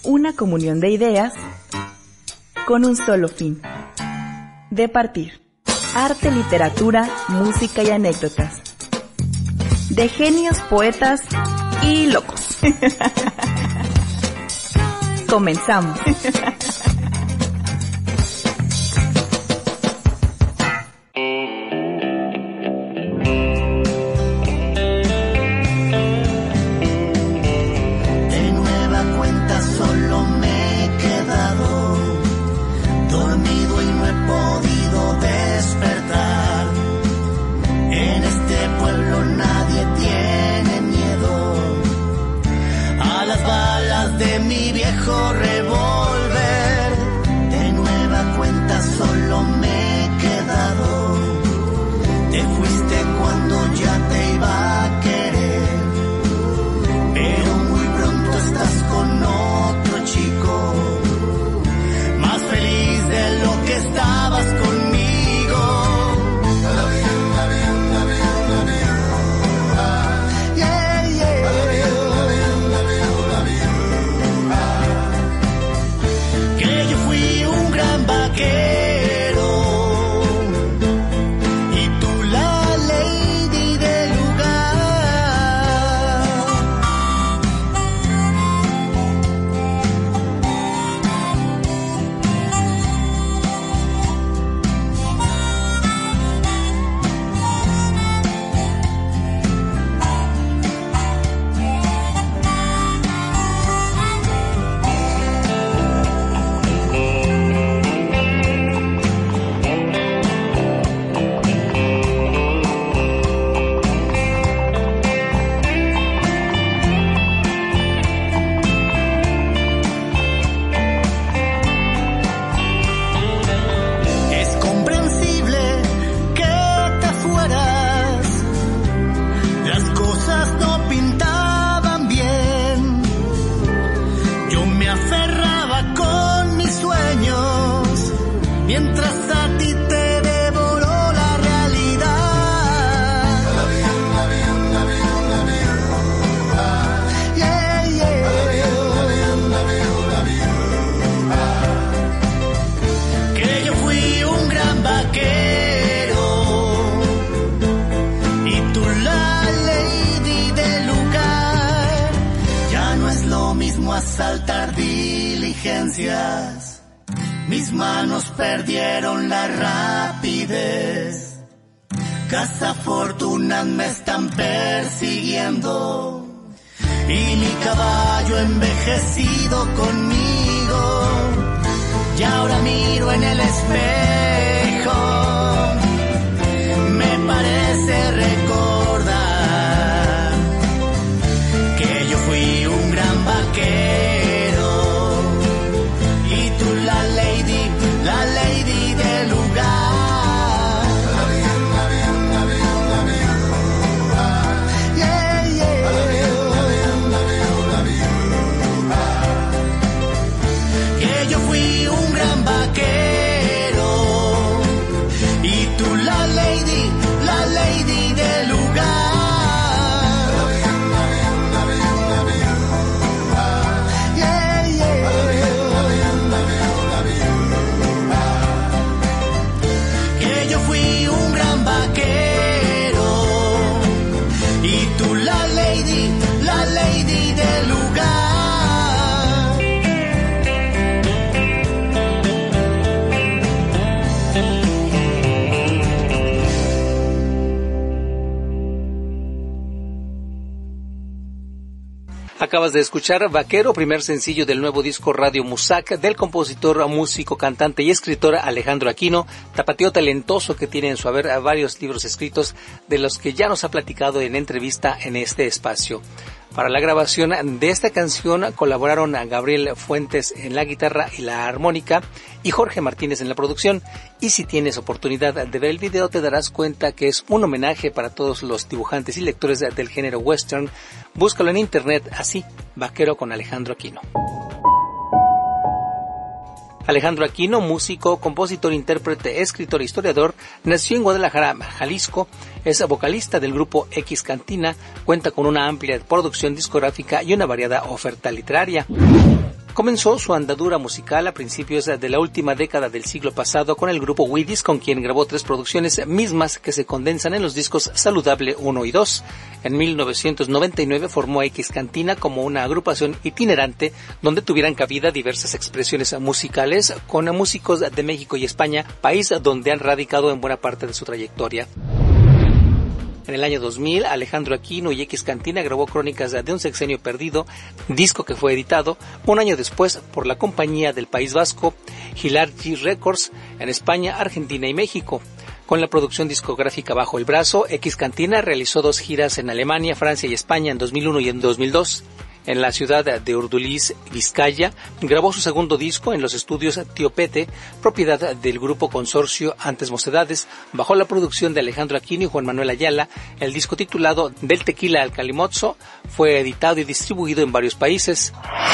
una comunión de ideas con un solo fin: de partir. Arte, literatura, música y anécdotas. De genios, poetas y locos. Comenzamos. Asaltar diligencias, mis manos perdieron la rapidez. Cazafortunas me están persiguiendo y mi caballo envejecido conmigo. Y ahora miro en el espejo, me parece recordar que yo fui un gran vaquero. La lady del lugar. Yeah, yeah. Que yo fui un gran vaquero y tú la lady del lugar. La lady del lugar. Acabas de escuchar Vaquero, primer sencillo del nuevo disco Radio Musac del compositor, músico, cantante y escritor Alejandro Aquino, tapatío talentoso que tiene en su haber varios libros escritos de los que ya nos ha platicado en entrevista en este espacio. Para la grabación de esta canción colaboraron a Gabriel Fuentes en la guitarra y la armónica y Jorge Martínez en la producción. Y si tienes oportunidad de ver el video te darás cuenta que es un homenaje para todos los dibujantes y lectores del género western. Búscalo en internet así, Vaquero con Alejandro Aquino. Alejandro Aquino, músico, compositor, intérprete, escritor e historiador, nació en Guadalajara, Jalisco, es vocalista del grupo X Cantina, cuenta con una amplia producción discográfica y una variada oferta literaria. Comenzó su andadura musical a principios de la última década del siglo pasado con el grupo Wheaties, con quien grabó 3 producciones mismas que se condensan en los discos Saludable 1 y 2. En 1999 formó X Cantina como una agrupación itinerante donde tuvieran cabida diversas expresiones musicales con músicos de México y España, país donde han radicado en buena parte de su trayectoria. En el año 2000, Alejandro Aquino y X Cantina grabó Crónicas de un sexenio perdido, disco que fue editado un año después por la compañía del País Vasco, Hilargy Records, en España, Argentina y México. Con la producción discográfica bajo el brazo, X Cantina realizó 2 giras en Alemania, Francia y España en 2001 y en 2002. En la ciudad de Urduliz, Vizcaya, grabó su segundo disco en los estudios Tío Pete, propiedad del grupo consorcio Antes Mocedades, bajo la producción de Alejandro Aquino y Juan Manuel Ayala. El disco titulado Del Tequila al Calimocho fue editado y distribuido en varios países.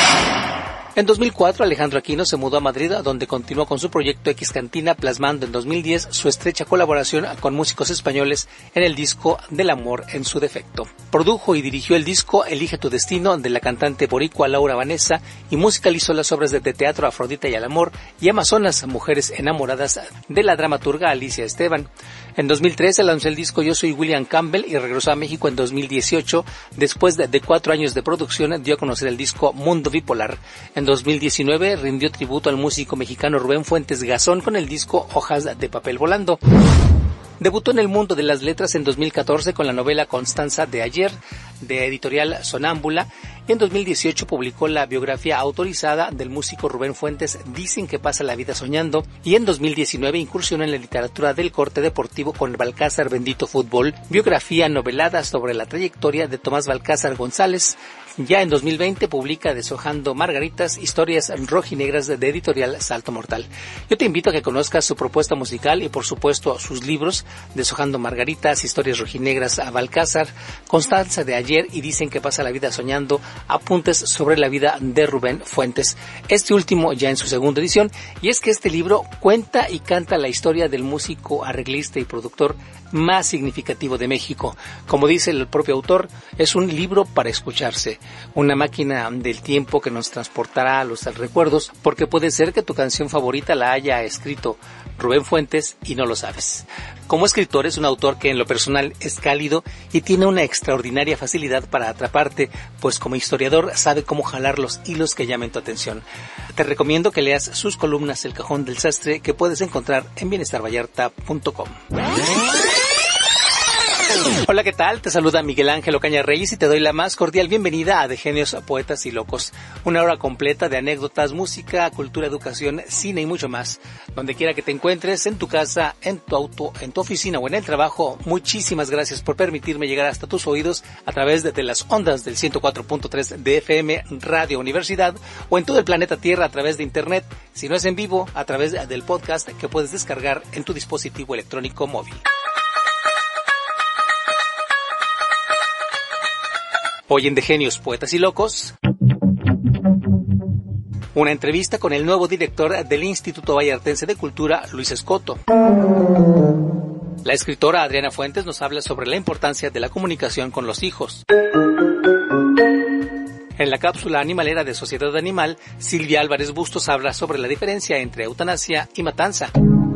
En 2004, Alejandro Aquino se mudó a Madrid, donde continuó con su proyecto X Cantina, plasmando en 2010 su estrecha colaboración con músicos españoles en el disco Del Amor en su defecto. Produjo y dirigió el disco Elige tu destino, de la cantante boricua Laura Vanessa, y musicalizó las obras de teatro Afrodita y el Amor y Amazonas, Mujeres Enamoradas, de la dramaturga Alicia Esteban. En 2013 lanzó el disco Yo Soy William Campbell y regresó a México en 2018. Después de 4 años de producción, dio a conocer el disco Mundo Bipolar. En 2019 rindió tributo al músico mexicano Rubén Fuentes Gazón con el disco Hojas de Papel Volando. Debutó en el mundo de las letras en 2014 con la novela Constanza de Ayer, de editorial Sonámbula, y en 2018 publicó la biografía autorizada del músico Rubén Fuentes, Dicen que pasa la vida soñando, y en 2019 incursionó en la literatura del corte deportivo con el Balcázar Bendito Fútbol, biografía novelada sobre la trayectoria de Tomás Balcázar González. Ya en 2020 publica Deshojando Margaritas, historias rojinegras de editorial Salto Mortal. Yo te invito a que conozcas su propuesta musical y por supuesto sus libros, Deshojando Margaritas, historias rojinegras a Balcázar, Constanza de Ayer y Dicen que pasa la vida soñando, apuntes sobre la vida de Rubén Fuentes. Este último ya en su segunda edición, y es que este libro cuenta y canta la historia del músico, arreglista y productor más significativo de México. Como dice el propio autor, es un libro para escucharse, una máquina del tiempo que nos transportará a los recuerdos, porque puede ser que tu canción favorita la haya escrito Rubén Fuentes y no lo sabes. Como escritor es un autor que en lo personal es cálido y tiene una extraordinaria facilidad para atraparte, pues como historiador sabe cómo jalar los hilos que llamen tu atención. Te recomiendo que leas sus columnas El Cajón del Sastre, que puedes encontrar en bienestarvallarta.com. Hola, ¿qué tal? Te saluda Miguel Ángel Ocaña Reyes y te doy la más cordial bienvenida a De Genios, Poetas y Locos. Una hora completa de anécdotas, música, cultura, educación, cine y mucho más. Donde quiera que te encuentres, en tu casa, en tu auto, en tu oficina o en el trabajo, muchísimas gracias por permitirme llegar hasta tus oídos a través de las ondas del 104.3 de FM Radio Universidad o en todo el planeta Tierra a través de internet, si no es en vivo, a través del podcast que puedes descargar en tu dispositivo electrónico móvil. Hoy en De Genios, Poetas y Locos, una entrevista con el nuevo director del Instituto Vallartense de Cultura, Luis Escoto. La escritora Adriana Fuentes nos habla sobre la importancia de la comunicación con los hijos. En la cápsula animalera de Sociedad Animal, Silvia Álvarez Bustos habla sobre la diferencia entre eutanasia y matanza.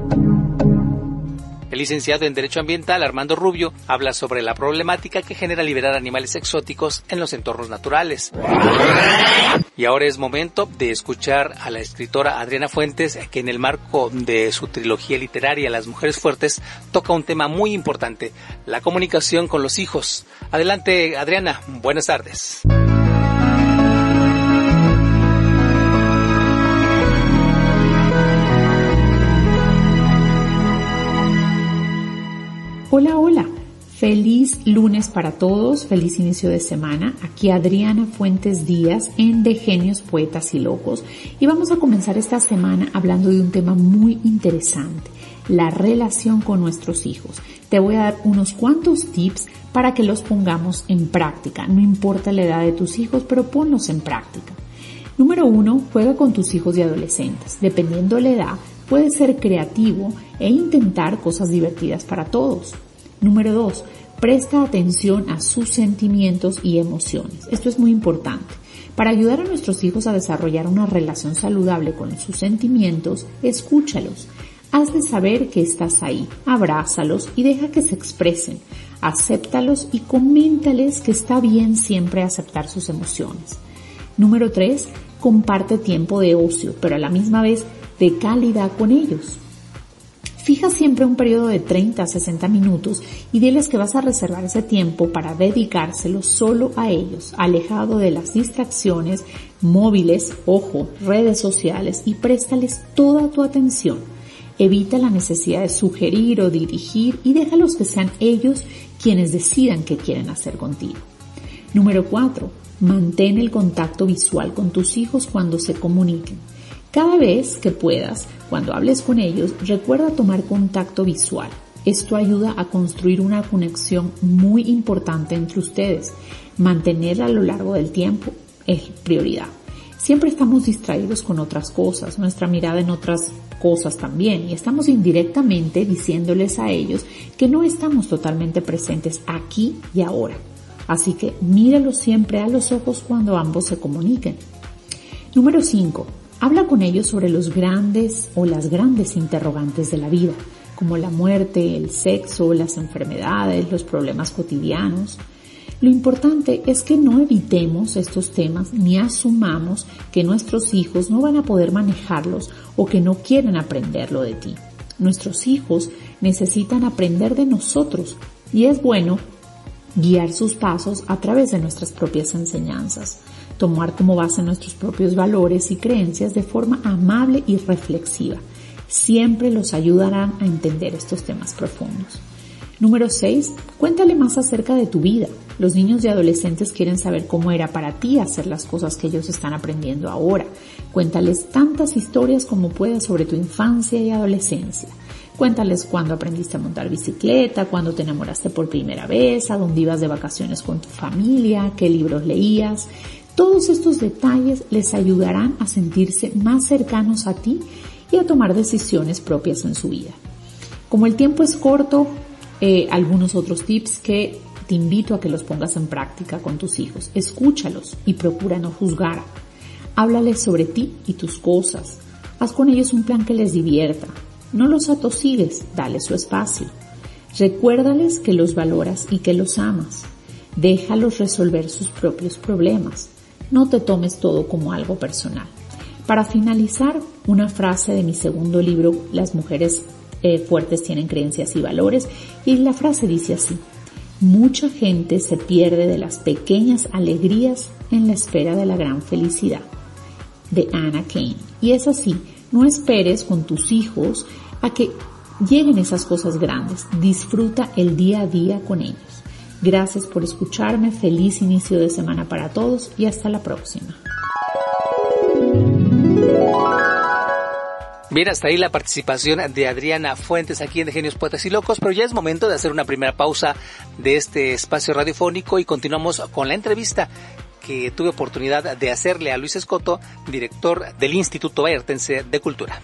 El licenciado en Derecho Ambiental, Armando Rubio, habla sobre la problemática que genera liberar animales exóticos en los entornos naturales. Y ahora es momento de escuchar a la escritora Adriana Fuentes, que en el marco de su trilogía literaria Las Mujeres Fuertes, toca un tema muy importante, la comunicación con los hijos. Adelante, Adriana, buenas tardes. Hola, hola. Feliz lunes para todos, feliz inicio de semana. Aquí Adriana Fuentes Díaz en De Genios, Poetas y Locos. Y vamos a comenzar esta semana hablando de un tema muy interesante, la relación con nuestros hijos. Te voy a dar unos cuantos tips para que los pongamos en práctica. No importa la edad de tus hijos, pero ponlos en práctica. Número 1, juega con tus hijos y adolescentes. Dependiendo la edad, puedes ser creativo e intentar cosas divertidas para todos. Número 2, presta atención a sus sentimientos y emociones. Esto es muy importante. Para ayudar a nuestros hijos a desarrollar una relación saludable con sus sentimientos, escúchalos. Hazles saber que estás ahí, abrázalos y deja que se expresen. Acéptalos y coméntales que está bien siempre aceptar sus emociones. Número 3, comparte tiempo de ocio, pero a la misma vez de calidad con ellos. Fija siempre un periodo de 30 a 60 minutos y diles que vas a reservar ese tiempo para dedicárselo solo a ellos, alejado de las distracciones, móviles, redes sociales, y préstales toda tu atención. Evita la necesidad de sugerir o dirigir y déjalos que sean ellos quienes decidan qué quieren hacer contigo. Número 4. Mantén el contacto visual con tus hijos cuando se comuniquen. Cada vez que puedas, cuando hables con ellos, recuerda tomar contacto visual. Esto ayuda a construir una conexión muy importante entre ustedes. Mantenerla a lo largo del tiempo es prioridad. Siempre estamos distraídos con otras cosas, nuestra mirada en otras cosas también, y estamos indirectamente diciéndoles a ellos que no estamos totalmente presentes aquí y ahora. Así que míralos siempre a los ojos cuando ambos se comuniquen. Número 5. Habla con ellos sobre los grandes o las grandes interrogantes de la vida, como la muerte, el sexo, las enfermedades, los problemas cotidianos. Lo importante es que no evitemos estos temas ni asumamos que nuestros hijos no van a poder manejarlos o que no quieren aprenderlo de ti. Nuestros hijos necesitan aprender de nosotros y es bueno guiar sus pasos a través de nuestras propias enseñanzas, tomar como base nuestros propios valores y creencias de forma amable y reflexiva. Siempre los ayudarán a entender estos temas profundos. Número 6. Cuéntale más acerca de tu vida. Los niños y adolescentes quieren saber cómo era para ti hacer las cosas que ellos están aprendiendo ahora. Cuéntales tantas historias como puedas sobre tu infancia y adolescencia. Cuéntales cuándo aprendiste a montar bicicleta, cuándo te enamoraste por primera vez, a dónde ibas de vacaciones con tu familia, qué libros leías. Todos estos detalles les ayudarán a sentirse más cercanos a ti y a tomar decisiones propias en su vida. Como el tiempo es corto, algunos otros tips que te invito a que los pongas en práctica con tus hijos. Escúchalos y procura no juzgar. Háblales sobre ti y tus cosas. Haz con ellos un plan que les divierta. No los atosigues, dale su espacio. Recuérdales que los valoras y que los amas. Déjalos resolver sus propios problemas. No te tomes todo como algo personal. Para finalizar, una frase de mi segundo libro, Las mujeres fuertes tienen creencias y valores, y la frase dice así: mucha gente se pierde de las pequeñas alegrías en la espera de la gran felicidad, de Anna Kane. Y es así, no esperes con tus hijos a que lleguen esas cosas grandes, disfruta el día a día con ellos. Gracias por escucharme, feliz inicio de semana para todos y hasta la próxima. Bien, hasta ahí la participación de Adriana Fuentes aquí en De Genios, Poetas y Locos, pero ya es momento de hacer una primera pausa de este espacio radiofónico y continuamos con la entrevista que tuve oportunidad de hacerle a Luis Escoto, director del Instituto Vallartense de Cultura.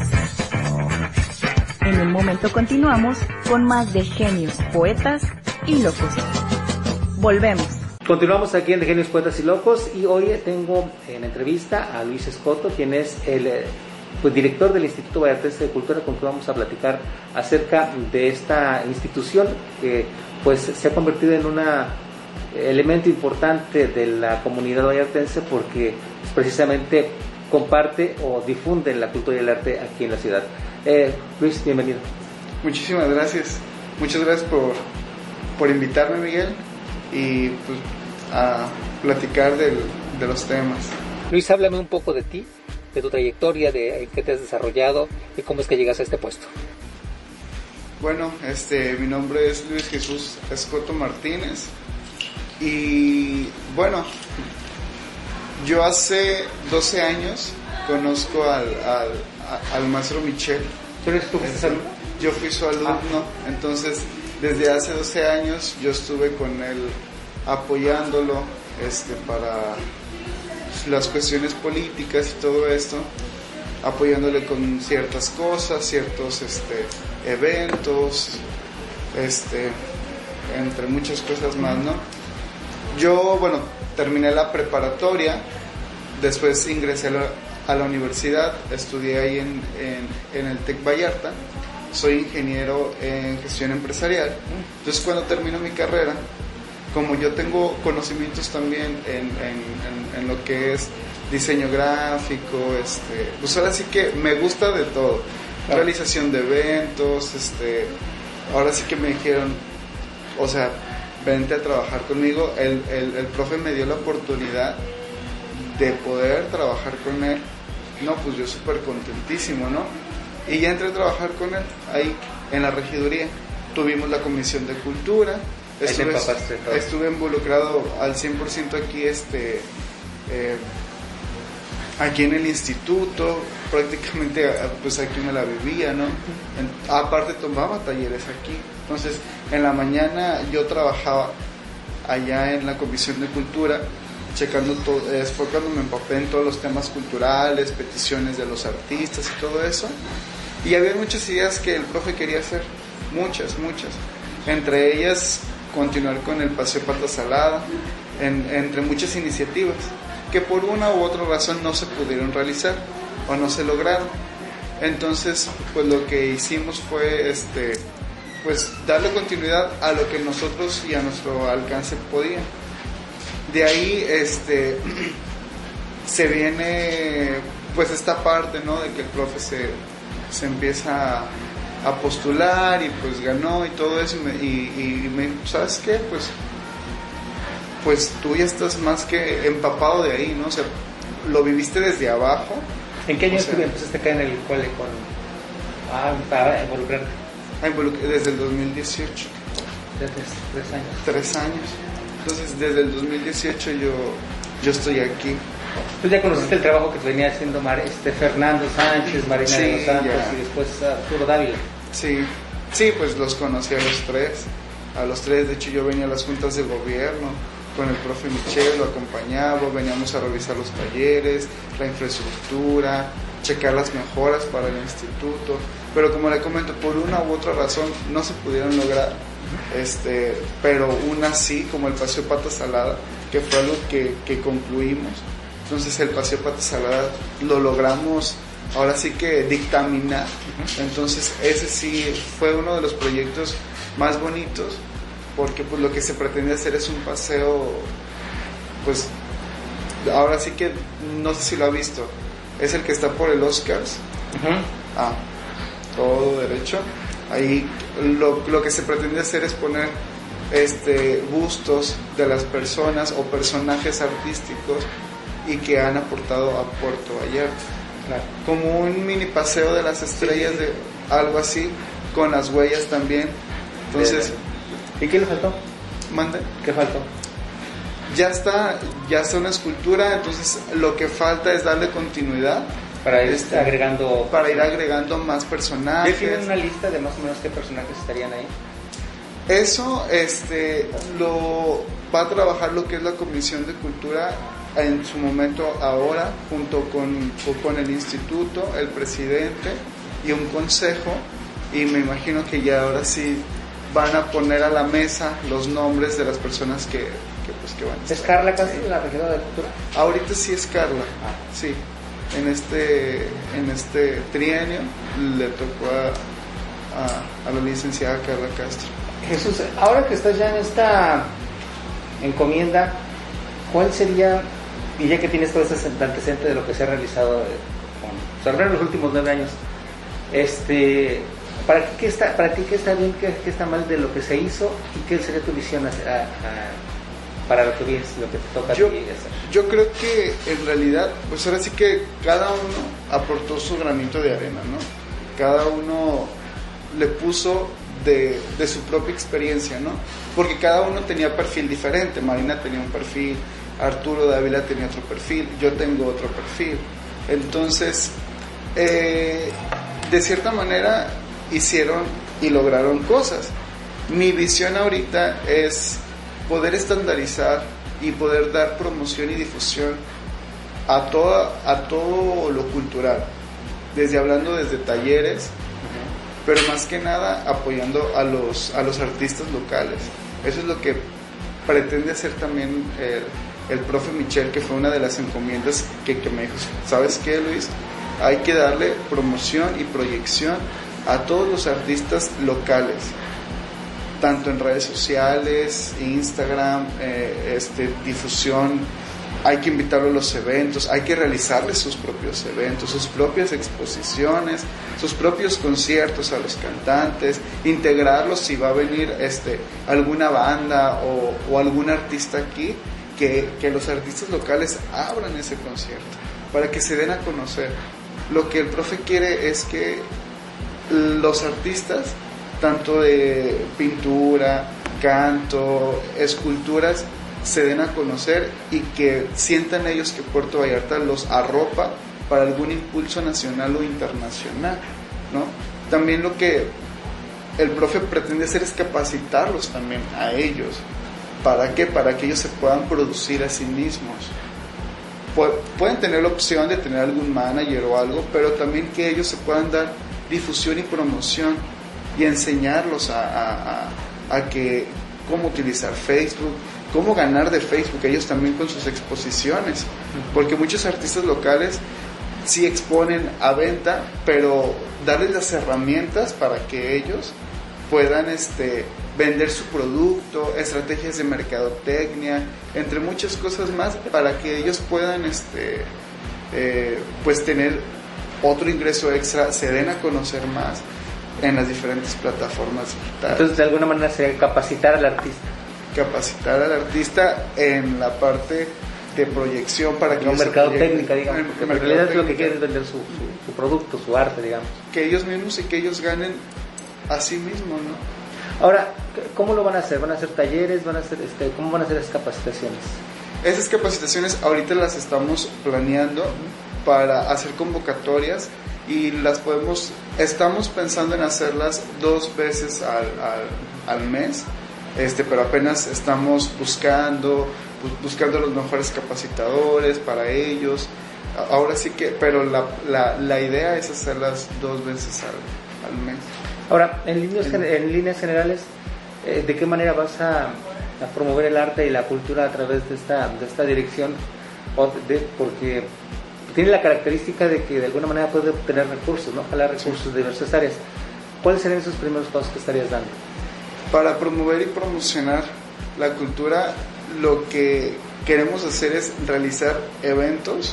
En un momento continuamos con más de Genios, Poetas y Locos. Volvemos. Continuamos aquí en De Genios, Poetas y Locos y hoy tengo en entrevista a Luis Escoto, quien es el director del Instituto Vallartense de Cultura, con quien vamos a platicar acerca de esta institución que pues se ha convertido en un elemento importante de la comunidad vallartense porque pues, precisamente comparte o difunde la cultura y el arte aquí en la ciudad. Luis, bienvenido. Muchísimas gracias. Muchas gracias por invitarme, Miguel, y pues a platicar de los temas. Luis, háblame un poco de ti, de tu trayectoria, de en qué te has desarrollado y cómo es que llegas a este puesto. Bueno, mi nombre es Luis Jesús Escoto Martínez y bueno, yo hace 12 años conozco al maestro Michel. ¿Tú fuiste su alumno? Yo fui su alumno, entonces desde hace 12 años yo estuve con él apoyándolo para las cuestiones políticas y todo esto, apoyándole con ciertas cosas, ciertos eventos, entre muchas cosas más, ¿no? Yo, bueno, terminé la preparatoria después ingresé a la universidad, estudié ahí en el TEC Vallarta, soy ingeniero en gestión empresarial. Entonces cuando termino mi carrera, como yo tengo conocimientos también en lo que es diseño gráfico, pues ahora sí que me gusta de todo, realización de eventos, ahora sí que me dijeron, o sea, vente a trabajar conmigo. El profe me dio la oportunidad de poder trabajar con él. No, pues yo súper contentísimo, ¿no? Y ya entré a trabajar con él ahí en la regiduría. Tuvimos la comisión de cultura, estuve involucrado al 100% aquí, aquí en el instituto, prácticamente pues aquí me la vivía, ¿no? Aparte tomaba talleres aquí. Entonces en la mañana yo trabajaba allá en la comisión de cultura, checando todo, fue cuando me empapé en todos los temas culturales, peticiones de los artistas y todo eso. Y había muchas ideas que el profe quería hacer, muchas. Entre ellas, continuar con el Paseo Pata Salada, entre muchas iniciativas que por una u otra razón no se pudieron realizar o no se lograron. Entonces, pues lo que hicimos fue pues darle continuidad a lo que nosotros y a nuestro alcance podían. De ahí se viene pues esta parte, ¿no? De que el profe se empieza a postular y pues ganó y todo eso, y me dijo, ¿sabes qué? Pues tú ya estás más que empapado de ahí, ¿no? O sea, lo viviste desde abajo. ¿En qué año empezaste acá en el cole para involucrarte? Desde el 2018. Desde 3 años. Entonces, desde el 2018 yo estoy aquí. Tú ya conociste el trabajo que venía haciendo Fernando Sánchez, Marina de los Santos y después Arturo Dávila. Sí, pues los conocí a los tres. De hecho, yo venía a las juntas de gobierno con el profe Michel, lo acompañaba, veníamos a revisar los talleres, la infraestructura, checar las mejoras para el instituto, pero como le comento, por una u otra razón no se pudieron lograr, pero una sí, como el Paseo Pata Salada, que fue algo que concluimos. Entonces el Paseo Pata Salada lo logramos ahora sí que dictaminar. Entonces ese sí fue uno de los proyectos más bonitos, porque pues lo que se pretende hacer es un paseo, pues ahora sí que no sé si lo ha visto, es el que está por el Oscars. Todo derecho. Ahí lo que se pretende hacer es poner bustos de las personas o personajes artísticos y que han aportado a Puerto Vallarta. Claro. Como un mini paseo de las estrellas, de algo así, con las huellas también. Entonces, ¿y qué le faltó? ¿Mande? ¿Qué faltó? Ya está una escultura, entonces lo que falta es darle continuidad para ir agregando más personajes. ¿Ya tienen una lista de más o menos qué personajes estarían ahí? Eso lo va a trabajar lo que es la Comisión de Cultura en su momento ahora, junto con el instituto, el presidente y un consejo, y me imagino que ya ahora sí van a poner a la mesa los nombres de las personas que van a estar. ¿Es Carla Castro, la regidora de Cultura? Ahorita sí es Carla, sí. En este trienio le tocó a la licenciada Carla Castro. Jesús, ahora que estás ya en esta encomienda, ¿cuál sería, y ya que tienes todo ese antecedente de lo que se ha realizado sobre los últimos 9 años, ¿para ti qué está bien, qué está mal de lo que se hizo, y qué sería tu visión para lo que vienes, lo que te toca a ti hacer? Yo creo que en realidad, pues ahora sí que cada uno aportó su granito de arena, ¿no? Cada uno le puso de su propia experiencia, ¿no? Porque cada uno tenía perfil diferente. Marina tenía un perfil, Arturo Dávila tenía otro perfil, yo tengo otro perfil. Entonces, de cierta manera hicieron y lograron cosas. Mi visión ahorita es poder estandarizar y poder dar promoción y difusión a todo lo cultural, desde talleres, pero más que nada apoyando a los artistas locales. Eso es lo que pretende hacer también el profe Michel, que fue una de las encomiendas que me dijo, ¿sabes qué, Luis? Hay que darle promoción y proyección a todos los artistas locales, tanto en redes sociales, Instagram, difusión. Hay que invitarlo a los eventos, hay que realizarles sus propios eventos, sus propias exposiciones, sus propios conciertos a los cantantes, integrarlos si va a venir alguna banda o algún artista aquí, que los artistas locales abran ese concierto para que se den a conocer. Lo que el profe quiere es que los artistas, tanto de pintura, canto, esculturas, se den a conocer y que sientan ellos que Puerto Vallarta los arropa para algún impulso nacional o internacional, ¿no? También lo que el profe pretende hacer es capacitarlos también a ellos. ¿Para qué? Para que ellos se puedan producir a sí mismos. Pueden tener la opción de tener algún manager o algo, pero también que ellos se puedan dar difusión y promoción y enseñarlos a que cómo utilizar Facebook, cómo ganar de Facebook, ellos también con sus exposiciones, porque muchos artistas locales sí exponen a venta, pero darles las herramientas para que ellos puedan vender su producto, estrategias de mercadotecnia, entre muchas cosas más, para que ellos puedan pues tener otro ingreso extra, se den a conocer más en las diferentes plataformas digitales. Entonces, de alguna manera sería capacitar al artista. Capacitar al artista en la parte de proyección para que... No, mercadotecnia, digamos, porque en realidad es lo que quiere es vender su producto, su arte, digamos. Que ellos mismos y que ellos ganen a sí mismos, ¿no? Ahora, ¿cómo lo van a hacer? ¿Van a hacer talleres? ¿Cómo van a hacer esas capacitaciones? Esas capacitaciones ahorita las estamos planeando para hacer convocatorias y estamos pensando en hacerlas 2 veces al mes, pero apenas estamos buscando los mejores capacitores para ellos. Ahora sí que, pero la idea es hacerlas 2 veces al mes. Ahora, en líneas generales, ¿de qué manera vas a promover el arte y la cultura a través de esta dirección? Porque tiene la característica de que de alguna manera puede obtener recursos, ¿no? Jalar recursos de diversas áreas. ¿Cuáles serían esos primeros pasos que estarías dando? Para promover y promocionar la cultura, lo que queremos hacer es realizar eventos.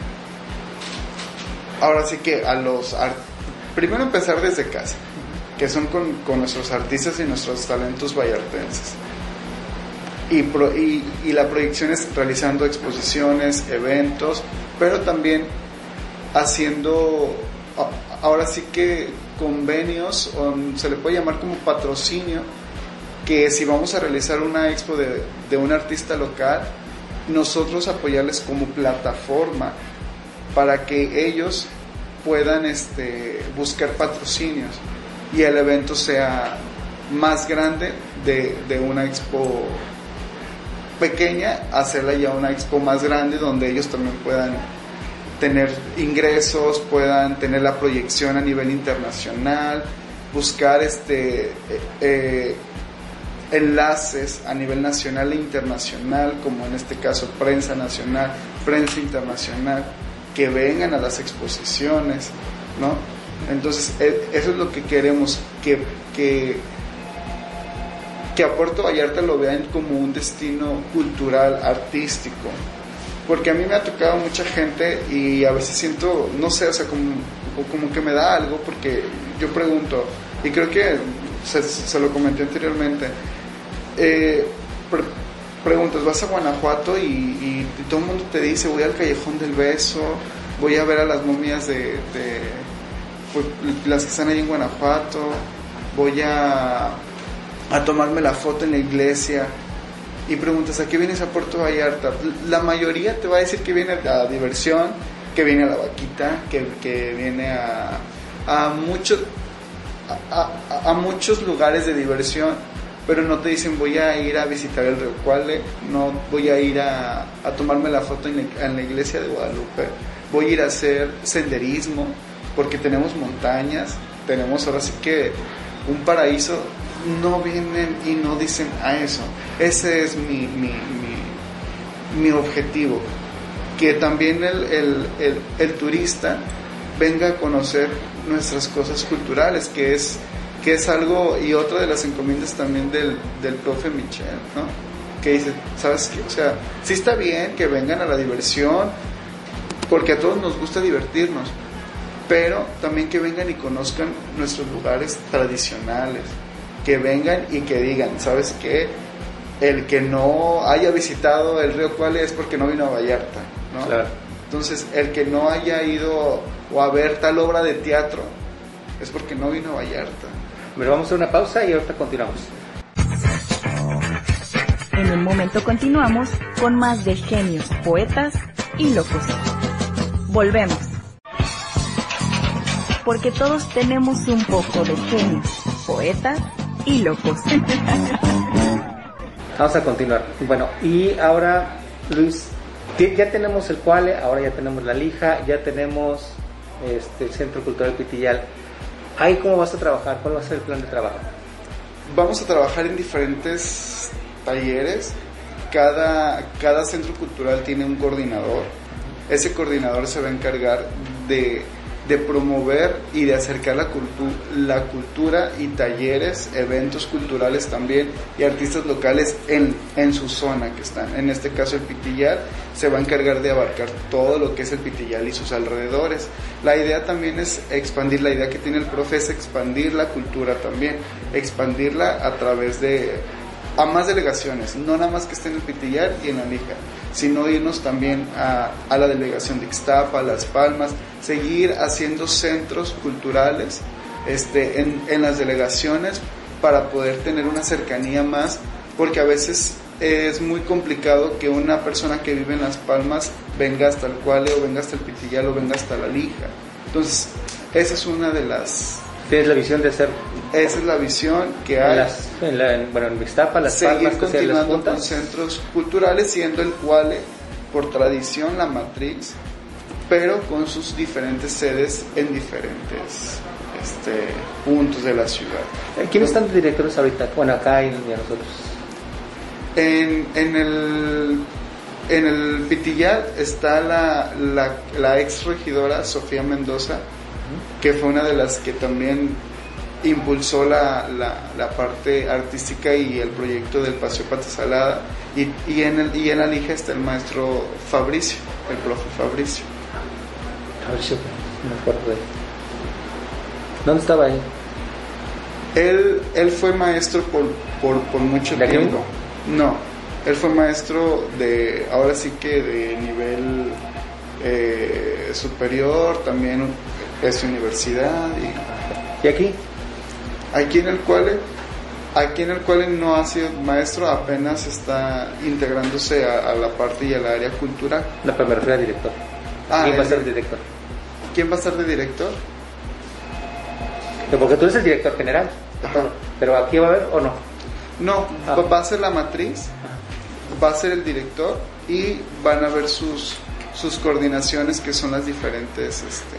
Ahora sí que primero empezar desde casa, que son con nuestros artistas y nuestros talentos vallartenses. Y la proyección es realizando exposiciones, eventos, pero también haciendo, ahora sí que convenios, o se le puede llamar como patrocinio, que si vamos a realizar una expo de un artista local, nosotros apoyarles como plataforma para que ellos puedan buscar patrocinios y el evento sea más grande de una expo pequeña, hacerla ya una expo más grande donde ellos también puedan tener ingresos, puedan tener la proyección a nivel internacional, buscar enlaces a nivel nacional e internacional, como en este caso prensa nacional, prensa internacional, que vengan a las exposiciones, ¿no? Entonces eso es lo que queremos, que a Puerto Vallarta lo vean como un destino cultural, artístico, porque a mí me ha tocado mucha gente y a veces siento, no sé, o sea, como que me da algo, porque yo pregunto, y creo que se lo comenté anteriormente, preguntas, vas a Guanajuato y todo el mundo te dice, voy al Callejón del Beso, voy a ver a las momias pues, las que están ahí en Guanajuato, voy a tomarme la foto en la iglesia, y preguntas, ¿a qué vienes a Puerto Vallarta? La mayoría te va a decir que viene a diversión, que viene a la vaquita, que viene a muchos lugares de diversión, pero no te dicen voy a ir a visitar el Río Cuale, no voy a ir a tomarme la foto en la iglesia de Guadalupe, voy a ir a hacer senderismo, porque tenemos montañas, tenemos ahora sí que un paraíso. No vienen y no dicen a eso. Ese es mi objetivo, que también el turista venga a conocer nuestras cosas culturales, que es algo, y otra de las encomiendas también del profe Michel, ¿no? Que dice, ¿sabes qué? O sea, sí está bien que vengan a la diversión, porque a todos nos gusta divertirnos, pero también que vengan y conozcan nuestros lugares tradicionales, que vengan y que digan, ¿sabes qué? El que no haya visitado el río Cuale es porque no vino a Vallarta, ¿no? Claro. Entonces, el que no haya ido o a ver tal obra de teatro es porque no vino a Vallarta. Pero vamos a hacer una pausa y ahorita continuamos. En un momento continuamos con más de Genios, Poetas y Locos. Volvemos. Porque todos tenemos un poco de genios, poetas y locos. Vamos a continuar. Bueno, y ahora, Luis, ya tenemos el Cuale, ahora ya tenemos la Lija, ya tenemos el Centro Cultural Pitillal. ¿Ahí cómo vas a trabajar? ¿Cuál va a ser el plan de trabajo? Vamos a trabajar en diferentes talleres. Cada centro cultural tiene un coordinador. Ese coordinador se va a encargar de promover y de acercar la cultura y talleres, eventos culturales también, y artistas locales en su zona que están. En este caso el Pitillal se va a encargar de abarcar todo lo que es el Pitillal y sus alrededores. La idea también es expandir, la idea que tiene el profe es expandir la cultura también, expandirla a través a más delegaciones, no nada más que esté en el Pitillal y en la Lija, sino irnos también a la delegación de Ixtapa, a Las Palmas, seguir haciendo centros culturales en las delegaciones para poder tener una cercanía más, porque a veces es muy complicado que una persona que vive en Las Palmas venga hasta el Cuale o venga hasta el Pitillal o venga hasta la Lija. Entonces, esa es una de las... ¿Tienes la visión de hacer? Esa es la visión que hay. En Ixtapa, Las Palmas, seguir continuando con centros culturales, siendo el Cuale por tradición la matriz, pero con sus diferentes sedes en diferentes puntos de la ciudad. ¿Quiénes están de directores ahorita? Bueno, acá y nosotros. En el Pitillal está la ex regidora Sofía Mendoza, que fue una de las que también impulsó la parte artística y el proyecto del Paseo Pata Salada, y en la Lija está el maestro Fabricio, el profe Fabricio. Fabricio, no me acuerdo de él. ¿Dónde estaba ahí? Él fue maestro por mucho tiempo. No, él fue maestro ahora sí que de nivel superior, también es universidad. ¿Y aquí? Aquí en el Cuale no ha sido maestro, apenas está integrándose a la parte y a la área cultural. La primera director. ¿Quién va a ser el director? ¿Quién va a ser de director? Porque tú eres el director general. Ajá. ¿Pero aquí va a haber o no? No, va a ser la matriz, va a ser el director y van a ver sus coordinaciones, que son las diferentes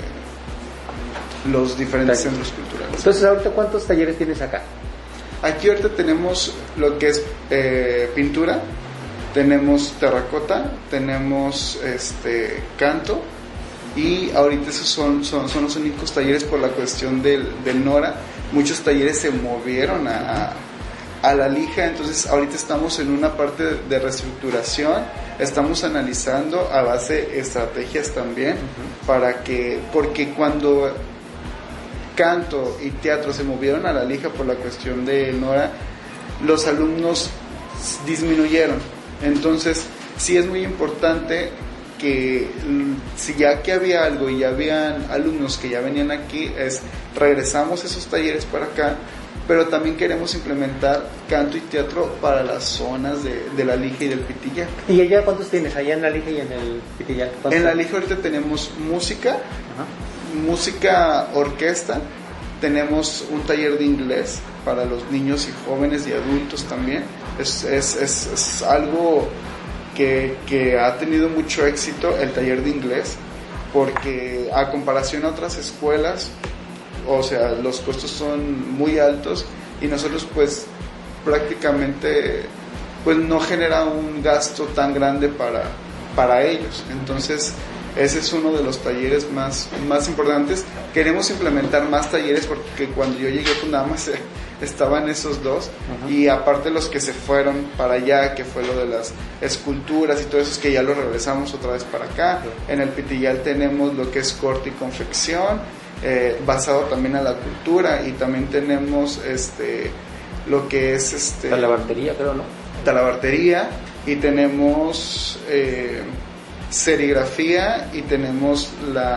los diferentes centros culturales. Entonces, ahorita, ¿cuántos talleres tienes acá? Aquí ahorita tenemos lo que es pintura, tenemos terracota, tenemos canto, y ahorita esos son los únicos talleres por la cuestión del Nora. Muchos talleres se movieron a la Lija, entonces ahorita estamos en una parte de reestructuración, estamos analizando a base de estrategias también, porque cuando canto y teatro se movieron a la Lija por la cuestión de Nora, los alumnos disminuyeron. Entonces sí es muy importante que, si ya que había algo y ya habían alumnos que ya venían aquí, regresamos esos talleres para acá, pero también queremos implementar canto y teatro para las zonas de la Lija y del Pitillal. ¿Y allá cuántos tienes? Allá en la Lija y en el Pitillal. En la Lija ahorita tenemos música, música orquesta, tenemos un taller de inglés para los niños y jóvenes y adultos también. Es algo que ha tenido mucho éxito, el taller de inglés, porque a comparación a otras escuelas, o sea, los costos son muy altos, y nosotros pues prácticamente pues no genera un gasto tan grande para ellos. Entonces ese es uno de los talleres más importantes. Queremos implementar más talleres porque cuando yo llegué pues nada más estaban esos dos. Uh-huh. Y aparte los que se fueron para allá, que fue lo de las esculturas y todo eso, es que ya lo regresamos otra vez para acá. Uh-huh. En el Pitillal tenemos lo que es corte y confección, basado también a la cultura, y también tenemos lo que es talabartería, creo, ¿no? Talabartería, y tenemos serigrafía, y tenemos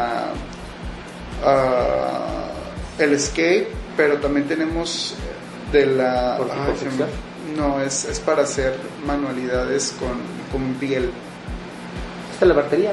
el skate, pero también tenemos de la no, es para hacer manualidades con piel. ¿Es talabartería,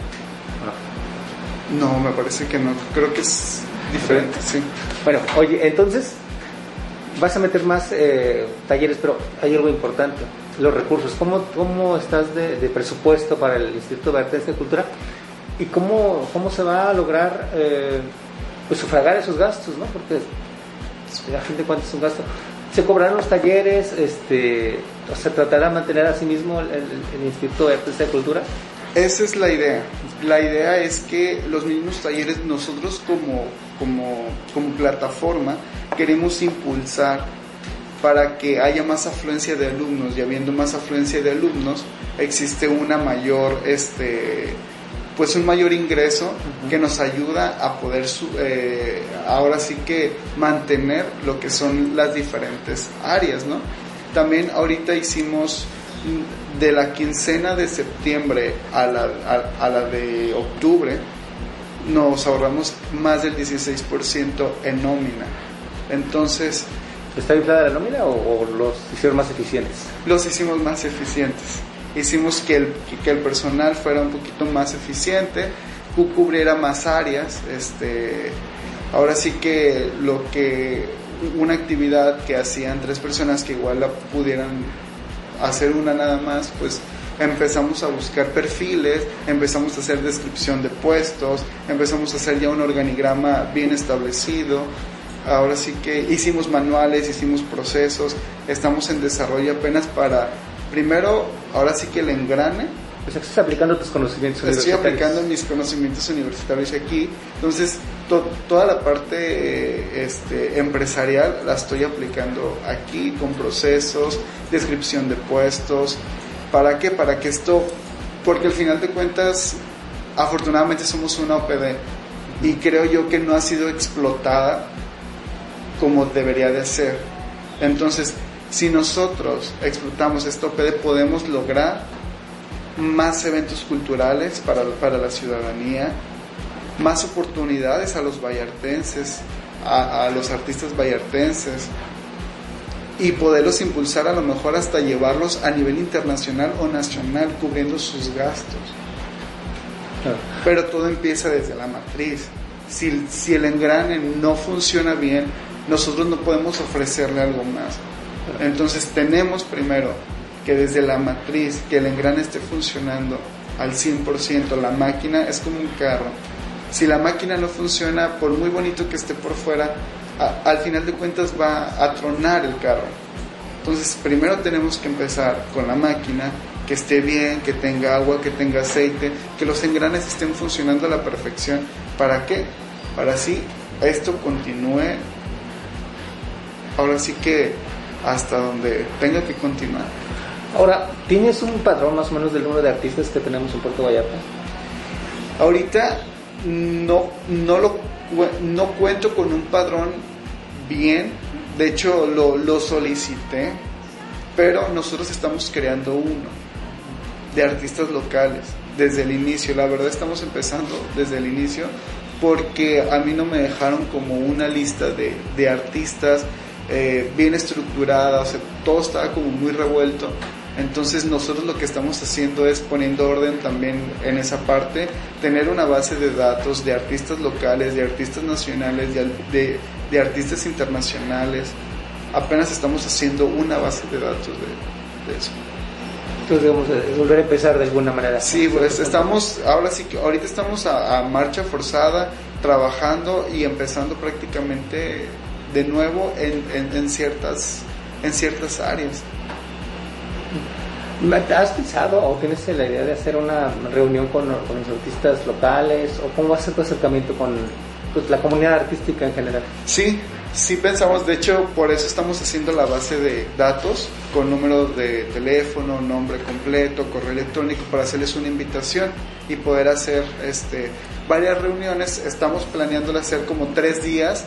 no? No, me parece que no, creo que es diferente, sí. Bueno, oye, entonces vas a meter más talleres, pero hay algo importante, los recursos. ¿Cómo estás de presupuesto para el Instituto de Arte y Cultura? ¿Y cómo se va a lograr pues sufragar esos gastos, ¿no? Porque a fin de cuentas es un gasto. ¿Se cobrarán los talleres? ¿O se tratará de mantener a sí mismo el Instituto de Arte y Cultura? Esa es la idea. La idea es que los mismos talleres, nosotros como plataforma, queremos impulsar para que haya más afluencia de alumnos, y habiendo más afluencia de alumnos, existe una mayor, pues un mayor ingreso. Uh-huh. Que nos ayuda a poder ahora sí que mantener lo que son las diferentes áreas, ¿no? También ahorita hicimos de la quincena de septiembre a la de octubre, nos ahorramos más del 16% en nómina. Entonces, ¿está inflada la nómina o los hicieron más eficientes? Los hicimos más eficientes. Hicimos que el personal fuera un poquito más eficiente, cubriera más áreas. Ahora sí que una actividad que hacían 3 personas, que igual la pudieran hacer una nada más, pues empezamos a buscar perfiles, empezamos a hacer descripción de puestos, empezamos a hacer ya un organigrama bien establecido. Ahora sí que hicimos manuales, hicimos procesos, estamos en desarrollo apenas para, primero, ahora sí que el engrane. O sea, estás aplicando tus conocimientos universitarios. Estoy aplicando mis conocimientos universitarios aquí, entonces toda la parte empresarial la estoy aplicando aquí, con procesos, descripción de puestos. ¿Para qué? Para que porque al final de cuentas, afortunadamente somos una OPD, y creo yo que no ha sido explotada como debería de ser. Entonces, si nosotros explotamos esta OPD, podemos lograr más eventos culturales para la ciudadanía, más oportunidades a los vallartenses, a los artistas vallartenses, y poderlos impulsar, a lo mejor hasta llevarlos a nivel internacional o nacional, cubriendo sus gastos. Claro. Pero todo empieza desde la matriz. Si el engrane no funciona bien, nosotros no podemos ofrecerle algo más. Entonces tenemos primero que desde la matriz, que el engrane esté funcionando al 100%. La máquina es como un carro. Si la máquina no funciona, por muy bonito que esté por fuera, al final de cuentas va a tronar el carro. Entonces primero tenemos que empezar con la máquina, que esté bien, que tenga agua, que tenga aceite, que los engranes estén funcionando a la perfección. ¿Para qué? Para así esto continúe, ahora sí que hasta donde tenga que continuar. Ahora, ¿tienes un padrón más o menos del número de artistas que tenemos en Puerto Vallarta? Ahorita no cuento con un padrón bien. De hecho lo solicité, pero nosotros estamos creando uno de artistas locales desde el inicio. La verdad, estamos empezando desde el inicio, porque a mí no me dejaron como una lista de artistas bien estructurada. O sea, todo estaba como muy revuelto. Entonces nosotros lo que estamos haciendo es poniendo orden también en esa parte, tener una base de datos de artistas locales, de artistas nacionales, de artistas internacionales. Apenas estamos haciendo una base de datos de eso. Entonces, digamos, volver a empezar de alguna manera. Sí, pues ahorita estamos a marcha forzada, trabajando y empezando prácticamente de nuevo en ciertas áreas. ¿Has pensado o tienes la idea de hacer una reunión con los artistas locales o cómo va a ser tu acercamiento con la comunidad artística en general? Sí pensamos, de hecho por eso estamos haciendo la base de datos con número de teléfono, nombre completo, correo electrónico para hacerles una invitación y poder hacer varias reuniones. Estamos planeando hacer como 3 días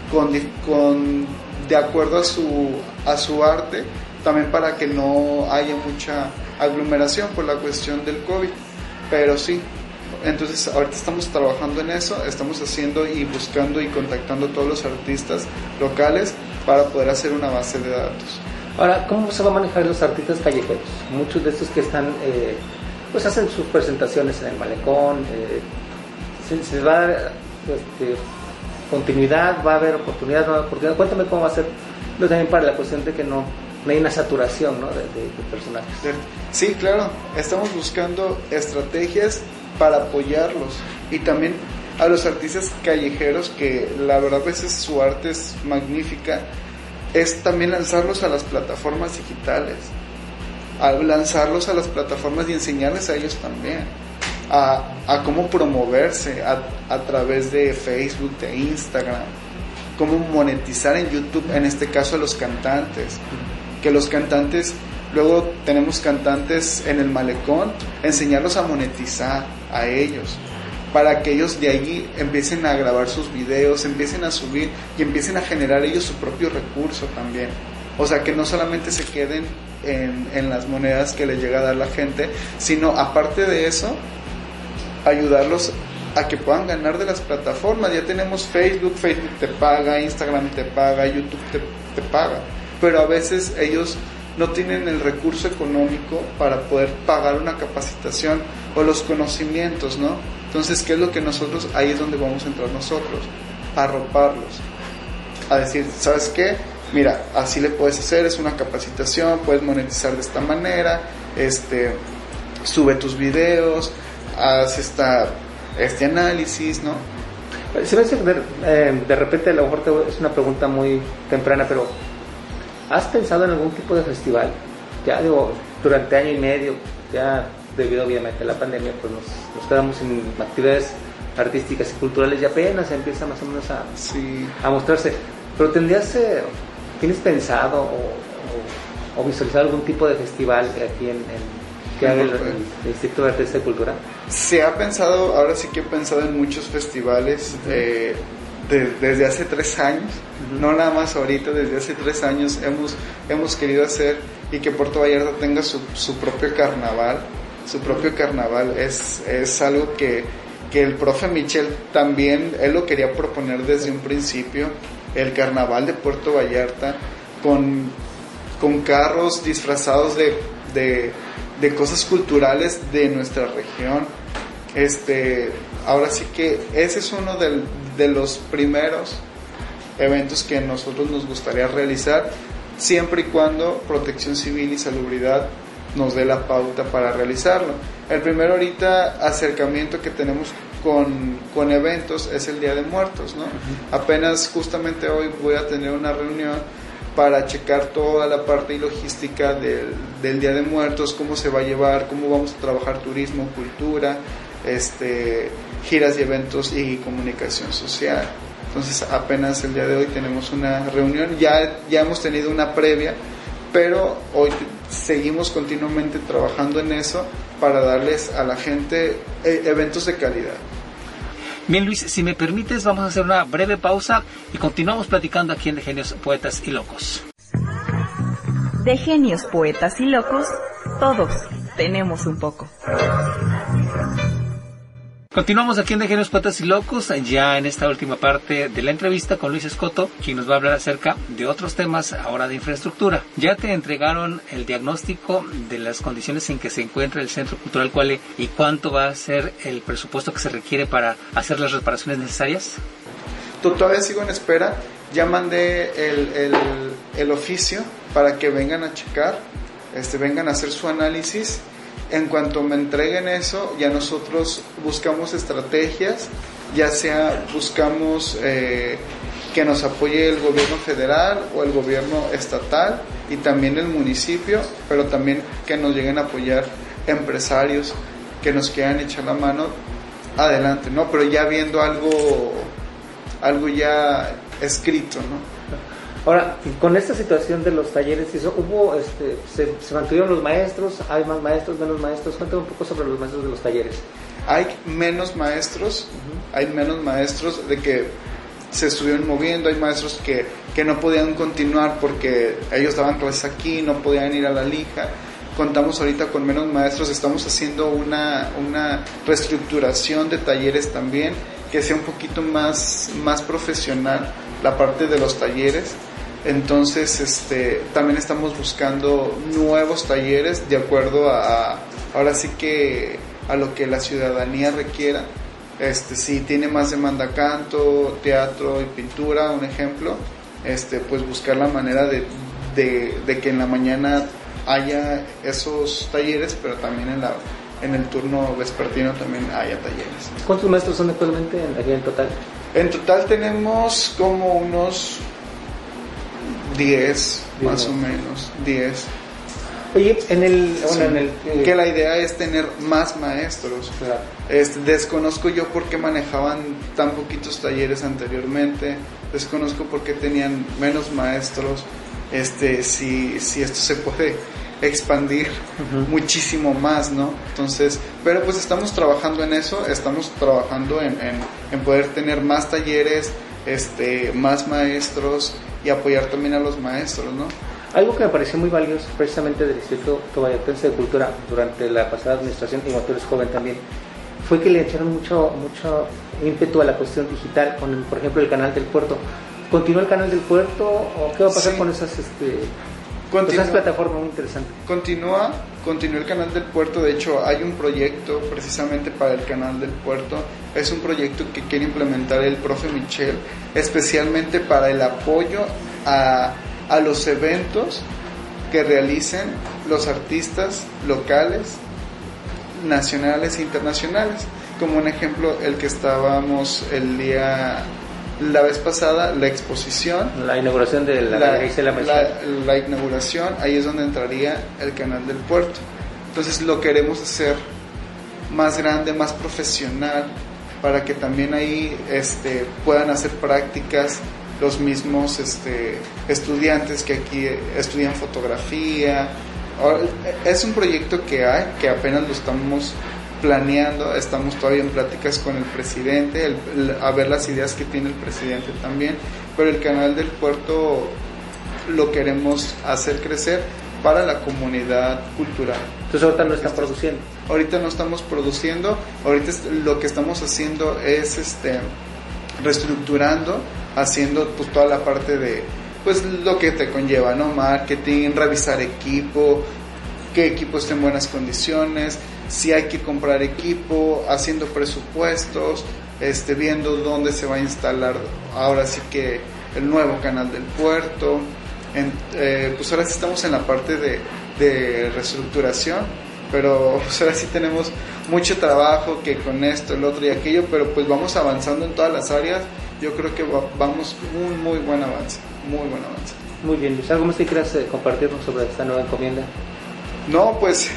de acuerdo a su arte, también para que no haya mucha aglomeración por la cuestión del COVID, pero sí. Entonces ahorita estamos trabajando en eso, estamos haciendo y buscando y contactando a todos los artistas locales para poder hacer una base de datos. Ahora, ¿cómo se va a manejar los artistas callejeros? Muchos de estos que están, pues hacen sus presentaciones en el malecón, se va a dar continuidad, va a haber oportunidad, no va a haber oportunidad. Cuéntame cómo va a ser, pero también para la cuestión de que no hay una saturación, ¿no? de personajes. Sí, claro, estamos buscando estrategias para apoyarlos y también a los artistas callejeros que la verdad a veces su arte es magnífica, es también lanzarlos a las plataformas digitales, lanzarlos a las plataformas y enseñarles a ellos también a cómo promoverse a través de Facebook, de Instagram, cómo monetizar en YouTube, en este caso a los cantantes, que los cantantes, luego tenemos cantantes en el malecón, enseñarlos a monetizar a ellos, para que ellos de allí empiecen a grabar sus videos, empiecen a subir y empiecen a generar ellos su propio recurso también. O sea, que no solamente se queden en las monedas que les llega a dar la gente, sino aparte de eso, ayudarlos a que puedan ganar de las plataformas. Ya tenemos Facebook te paga, Instagram te paga, YouTube te paga, pero a veces ellos no tienen el recurso económico para poder pagar una capacitación o los conocimientos, ¿no? Entonces, ¿qué es lo que nosotros, ahí es donde vamos a entrar nosotros? A arroparlos, a decir, ¿sabes qué? Mira, así le puedes hacer, es una capacitación, puedes monetizar de esta manera, sube tus videos, haz este análisis, ¿no? Se me hace de repente, a lo mejor es una pregunta muy temprana, pero ¿has pensado en algún tipo de festival? Ya digo, durante año y medio, ya debido obviamente a la pandemia, pues nos quedamos en actividades artísticas y culturales y apenas empieza más o menos a mostrarse. Pero ¿tienes pensado o visualizado algún tipo de festival aquí que haga el Instituto de Artes y Cultura? Se ha pensado, ahora sí que he pensado en muchos festivales, desde hace 3 años, no nada más ahorita, desde hace 3 años hemos querido hacer y que Puerto Vallarta tenga su propio carnaval. Su propio carnaval es algo que el profe Michel también, él lo quería proponer desde un principio, el carnaval de Puerto Vallarta con carros disfrazados de cosas culturales de nuestra región. Ahora sí que ese es uno de los primeros eventos que nosotros nos gustaría realizar, siempre y cuando Protección Civil y Salubridad nos dé la pauta para realizarlo. El primer ahorita acercamiento que tenemos con eventos es el Día de Muertos, ¿no? Apenas justamente hoy voy a tener una reunión para checar toda la parte y logística del Día de Muertos, cómo se va a llevar, cómo vamos a trabajar turismo, cultura, giras y eventos y comunicación social. Entonces apenas el día de hoy tenemos una reunión, ya hemos tenido una previa, pero hoy seguimos continuamente trabajando en eso para darles a la gente eventos de calidad. Bien, Luis, si me permites, vamos a hacer una breve pausa y continuamos platicando aquí en De Genios, Poetas y Locos. De genios, poetas y locos, todos tenemos un poco. Continuamos aquí en De Genios, Poetas y Locos, ya en esta última parte de la entrevista con Luis Escoto, quien nos va a hablar acerca de otros temas ahora de infraestructura. Ya te entregaron el diagnóstico de las condiciones en que se encuentra el Centro Cultural Cuale y cuánto va a ser el presupuesto que se requiere para hacer las reparaciones necesarias. Todavía sigo en espera, ya mandé el oficio para que vengan a checar, vengan a hacer su análisis en cuanto me entreguen eso, ya nosotros buscamos estrategias, ya sea buscamos que nos apoye el gobierno federal o el gobierno estatal y también el municipio, pero también que nos lleguen a apoyar empresarios que nos quieran echar la mano adelante, ¿no? Pero ya viendo algo ya escrito, ¿no? Ahora, con esta situación de los talleres, hubo, se mantuvieron los maestros, hay más maestros, menos maestros. Cuéntame un poco sobre los maestros de los talleres. Hay menos maestros, de que se estuvieron moviendo, hay maestros que no podían continuar porque ellos daban clases aquí, no podían ir a la Lija. Contamos ahorita con menos maestros, estamos haciendo una reestructuración de talleres también, que sea un poquito más profesional la parte de los talleres. Entonces también estamos buscando nuevos talleres de acuerdo ahora sí que a lo que la ciudadanía requiera. Si tiene más demanda canto, teatro y pintura, un ejemplo, pues buscar la manera de que en la mañana haya esos talleres, pero también en el turno vespertino también haya talleres. ¿Cuántos maestros son actualmente en total? En total tenemos como unos 10 más o menos, 10. Oye, que la idea es tener más maestros. Claro. Desconozco yo por qué manejaban tan poquitos talleres anteriormente, desconozco por qué tenían menos maestros, si esto se puede expandir muchísimo más, ¿no? Entonces, pero pues estamos trabajando en eso, estamos trabajando en poder tener más talleres, más maestros y apoyar también a los maestros, ¿no? Algo que me pareció muy valioso precisamente del Instituto Tobayatense de Cultura durante la pasada administración, y tú eres joven también, fue que le echaron mucho ímpetu a la cuestión digital con, por ejemplo, el canal del puerto. ¿Continúa el canal del puerto o qué va a pasar con esas plataformas muy interesantes? Continúa el canal del puerto. De hecho, hay un proyecto precisamente para el canal del puerto. Es un proyecto que quiere implementar el profe Michel, especialmente para el apoyo a los eventos que realicen los artistas locales, nacionales e internacionales. Como un ejemplo, el que estábamos la vez pasada, la exposición, la inauguración de la inauguración, ahí es donde entraría el canal del puerto. Entonces lo queremos hacer más grande, más profesional, para que también ahí puedan hacer prácticas los mismos estudiantes que aquí estudian fotografía. Es un proyecto que apenas lo estamos planeando, estamos todavía en pláticas con el presidente, a ver las ideas que tiene el presidente también, pero el canal del puerto lo queremos hacer crecer para la comunidad cultural. Entonces ahorita no están produciendo. Ahorita no estamos produciendo, ahorita lo que estamos haciendo es reestructurando, haciendo pues toda la parte de pues lo que te conlleva, ¿no? Marketing, revisar equipo, qué equipo esté en buenas condiciones, si hay que comprar equipo, haciendo presupuestos, viendo dónde se va a instalar ahora sí que el nuevo canal del puerto. Pues ahora sí estamos en la parte de reestructuración, pero pues ahora sí tenemos mucho trabajo, que con esto, el otro y aquello, pero pues vamos avanzando en todas las áreas. Yo creo que vamos muy buen avance, muy buen avance. Muy bien, ¿algo más que quieras compartirnos sobre esta nueva encomienda? No, pues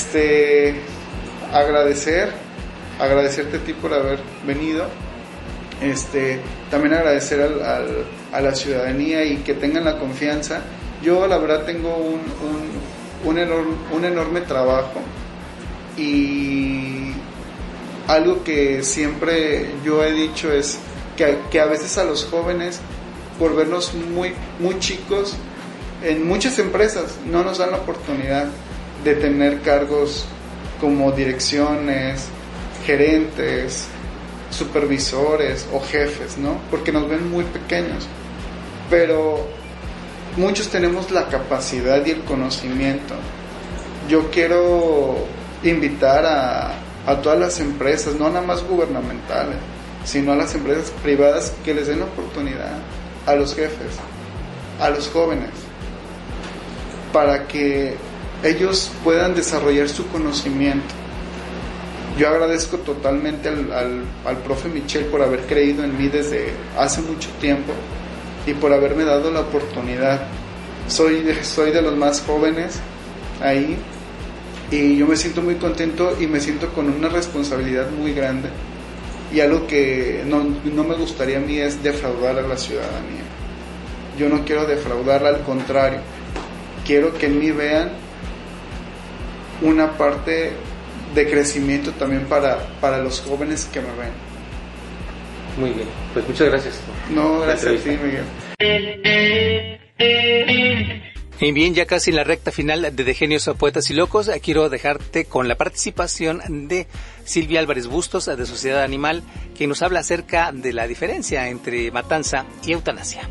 agradecerte a ti por haber venido, también agradecer a la ciudadanía y que tengan la confianza. Yo la verdad tengo un enorme trabajo, y algo que siempre yo he dicho es que a veces a los jóvenes, por vernos muy chicos, en muchas empresas no nos dan la oportunidad de tener cargos como direcciones, gerentes, supervisores o jefes, ¿no? Porque nos ven muy pequeños, pero muchos tenemos la capacidad y el conocimiento. Yo quiero invitar a todas las empresas, no nada más gubernamentales, sino a las empresas privadas, que les den la oportunidad a los jefes, a los jóvenes, para que ellos puedan desarrollar su conocimiento. Yo agradezco totalmente al profe Michel por haber creído en mí desde hace mucho tiempo y por haberme dado la oportunidad. Soy de los más jóvenes ahí y yo me siento muy contento y me siento con una responsabilidad muy grande, y algo que no me gustaría a mí es defraudar a la ciudadanía. Yo no quiero defraudarla, al contrario, quiero que en mí vean una parte de crecimiento también para los jóvenes que me ven. Muy bien, pues muchas gracias. No, gracias a ti, Miguel. Y bien, ya casi en la recta final de Genios, Poetas y Locos, quiero dejarte con la participación de Silvia Álvarez Bustos, de Sociedad Animal, quien nos habla acerca de la diferencia entre matanza y eutanasia.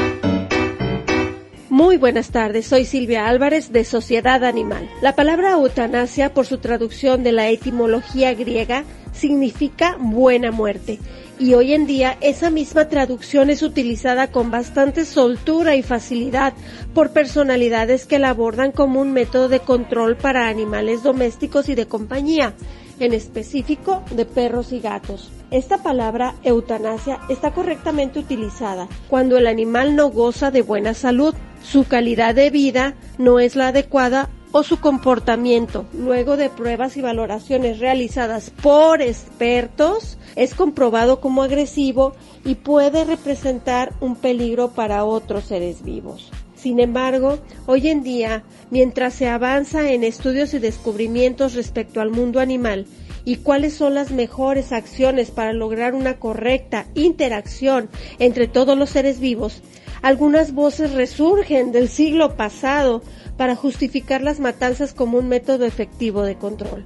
Muy buenas tardes, soy Silvia Álvarez de Sociedad Animal. La palabra eutanasia, por su traducción de la etimología griega, significa buena muerte. Y hoy en día esa misma traducción es utilizada con bastante soltura y facilidad por personalidades que la abordan como un método de control para animales domésticos y de compañía, en específico de perros y gatos. Esta palabra eutanasia está correctamente utilizada cuando el animal no goza de buena salud, su calidad de vida no es la adecuada o su comportamiento, luego de pruebas y valoraciones realizadas por expertos, es comprobado como agresivo y puede representar un peligro para otros seres vivos. Sin embargo, hoy en día, mientras se avanza en estudios y descubrimientos respecto al mundo animal y cuáles son las mejores acciones para lograr una correcta interacción entre todos los seres vivos, algunas voces resurgen del siglo pasado para justificar las matanzas como un método efectivo de control.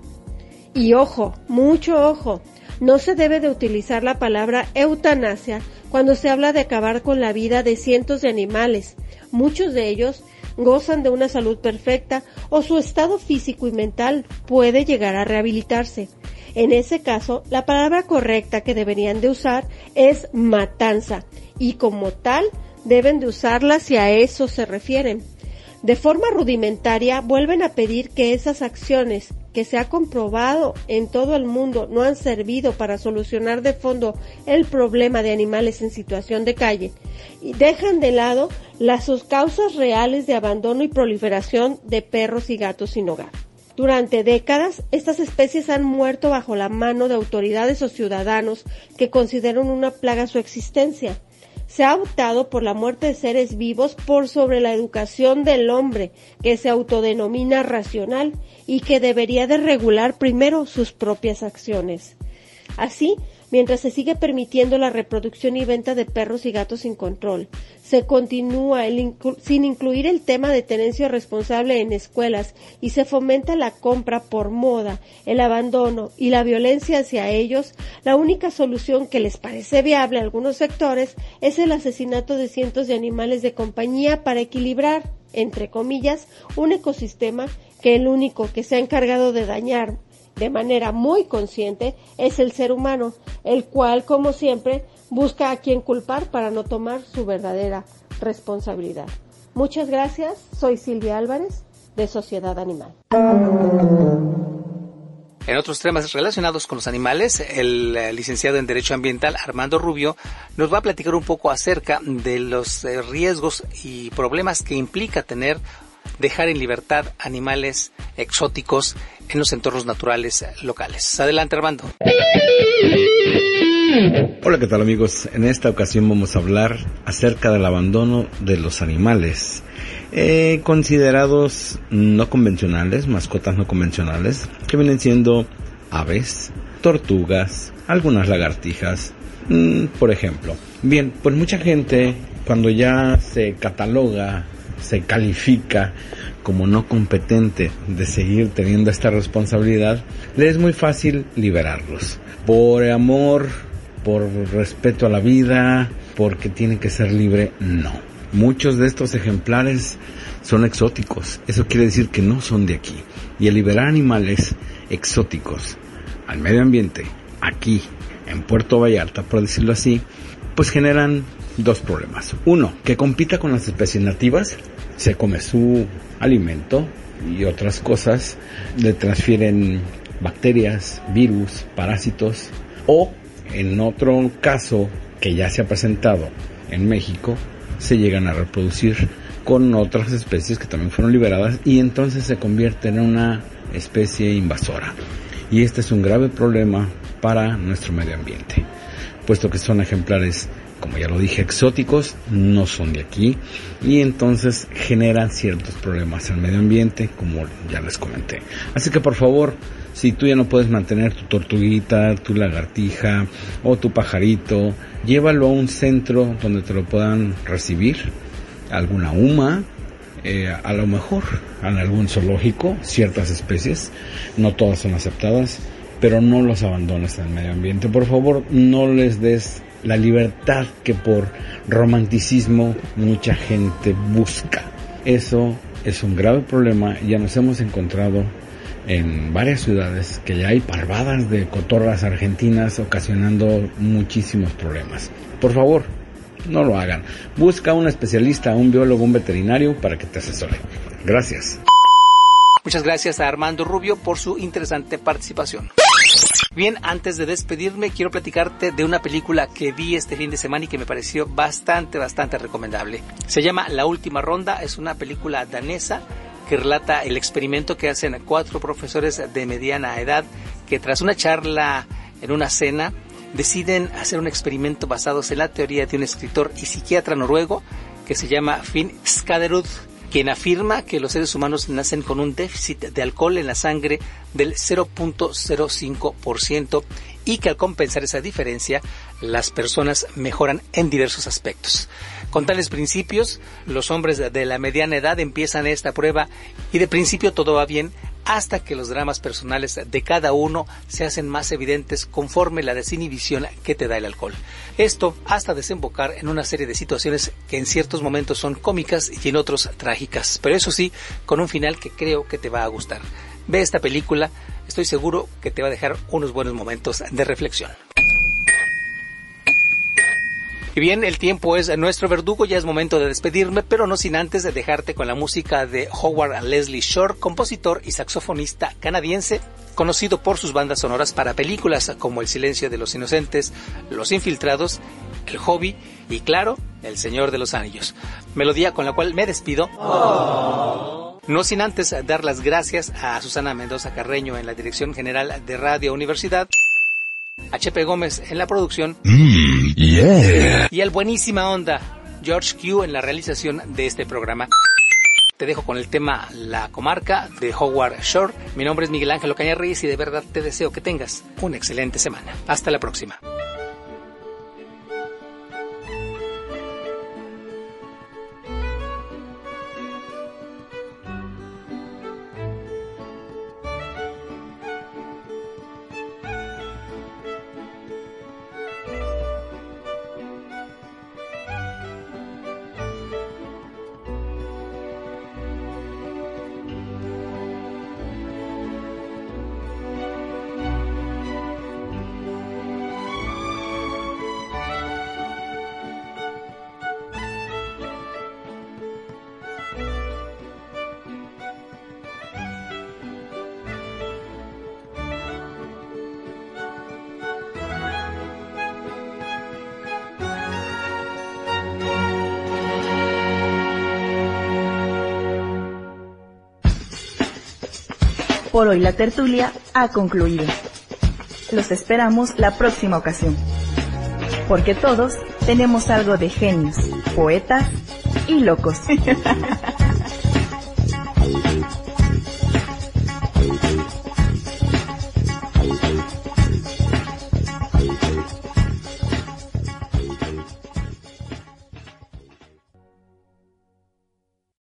Y ojo, mucho ojo, no se debe de utilizar la palabra eutanasia cuando se habla de acabar con la vida de cientos de animales. Muchos de ellos gozan de una salud perfecta o su estado físico y mental puede llegar a rehabilitarse. En ese caso, la palabra correcta que deberían de usar es matanza, y como tal, deben de usarla si a eso se refieren. De forma rudimentaria, vuelven a pedir que esas acciones que se ha comprobado en todo el mundo no han servido para solucionar de fondo el problema de animales en situación de calle, y dejan de lado las causas reales de abandono y proliferación de perros y gatos sin hogar. Durante décadas, estas especies han muerto bajo la mano de autoridades o ciudadanos que consideran una plaga su existencia. Se ha optado por la muerte de seres vivos por sobre la educación del hombre, que se autodenomina racional y que debería de regular primero sus propias acciones. Así, mientras se sigue permitiendo la reproducción y venta de perros y gatos sin control, se continúa sin incluir el tema de tenencia responsable en escuelas y se fomenta la compra por moda, el abandono y la violencia hacia ellos, la única solución que les parece viable a algunos sectores es el asesinato de cientos de animales de compañía para equilibrar, entre comillas, un ecosistema que el único que se ha encargado de dañar de manera muy consciente es el ser humano, el cual, como siempre, busca a quien culpar para no tomar su verdadera responsabilidad. Muchas gracias, soy Silvia Álvarez, de Sociedad Animal. En otros temas relacionados con los animales, el licenciado en Derecho Ambiental Armando Rubio nos va a platicar un poco acerca de los riesgos y problemas que implica dejar en libertad animales exóticos en los entornos naturales locales. Adelante, Armando. Hola, ¿qué tal, amigos? En esta ocasión vamos a hablar acerca del abandono de los animales considerados no convencionales, mascotas no convencionales, que vienen siendo aves, tortugas, algunas lagartijas, por ejemplo. Bien, pues mucha gente, cuando ya se cataloga, se califica como no competente de seguir teniendo esta responsabilidad, le es muy fácil liberarlos. Por amor, por respeto a la vida, porque tienen que ser libre, no. Muchos de estos ejemplares son exóticos, eso quiere decir que no son de aquí. Y el liberar animales exóticos al medio ambiente, aquí en Puerto Vallarta, por decirlo así, pues generan dos problemas. Uno, que compita con las especies nativas, se come su alimento, y otras cosas, le transfieren bacterias, virus, parásitos, o en otro caso que ya se ha presentado en México, se llegan a reproducir con otras especies que también fueron liberadas y entonces se convierte en una especie invasora. Y este es un grave problema para nuestro medio ambiente, puesto que son ejemplares, como ya lo dije, exóticos, no son de aquí, y entonces generan ciertos problemas al medio ambiente, como ya les comenté. Así que por favor, si tú ya no puedes mantener tu tortuguita, tu lagartija o tu pajarito, llévalo a un centro donde te lo puedan recibir, alguna UMA, a lo mejor en algún zoológico, ciertas especies, no todas son aceptadas, pero no los abandones en el medio ambiente. Por favor, no les des la libertad que por romanticismo mucha gente busca. Eso es un grave problema. Ya nos hemos encontrado en varias ciudades que ya hay parvadas de cotorras argentinas ocasionando muchísimos problemas. Por favor, no lo hagan. Busca un especialista, un biólogo, un veterinario para que te asesore. Gracias. Muchas gracias a Armando Rubio por su interesante participación. Bien, antes de despedirme, quiero platicarte de una película que vi este fin de semana y que me pareció bastante recomendable. Se llama La Última Ronda, es una película danesa que relata el experimento que hacen 4 profesores de mediana edad que tras una charla en una cena deciden hacer un experimento basados en la teoría de un escritor y psiquiatra noruego que se llama Finn Skårderud, quien afirma que los seres humanos nacen con un déficit de alcohol en la sangre del 0.05% y que al compensar esa diferencia, las personas mejoran en diversos aspectos. Con tales principios, los hombres de la mediana edad empiezan esta prueba y de principio todo va bien hasta que los dramas personales de cada uno se hacen más evidentes conforme la desinhibición que te da el alcohol. Esto hasta desembocar en una serie de situaciones que en ciertos momentos son cómicas y en otros trágicas, pero eso sí, con un final que creo que te va a gustar. Ve esta película, estoy seguro que te va a dejar unos buenos momentos de reflexión. Y bien, el tiempo es nuestro verdugo, ya es momento de despedirme, pero no sin antes de dejarte con la música de Howard Leslie Shore, compositor y saxofonista canadiense, conocido por sus bandas sonoras para películas como El silencio de los inocentes, Los infiltrados, El hobby y, claro, El Señor de los Anillos. Melodía con la cual me despido. No sin antes dar las gracias a Susana Mendoza Carreño en la dirección general de Radio Universidad, a Chepe Gómez en la producción y al buenísima onda George Q en la realización de este programa. Te dejo con el tema La Comarca de Howard Shore. Mi nombre es Miguel Ángel Ocaña Reyes y de verdad te deseo que tengas una excelente semana. Hasta la próxima. Por hoy la tertulia ha concluido. Los esperamos la próxima ocasión, porque todos tenemos algo de genios, poetas y locos.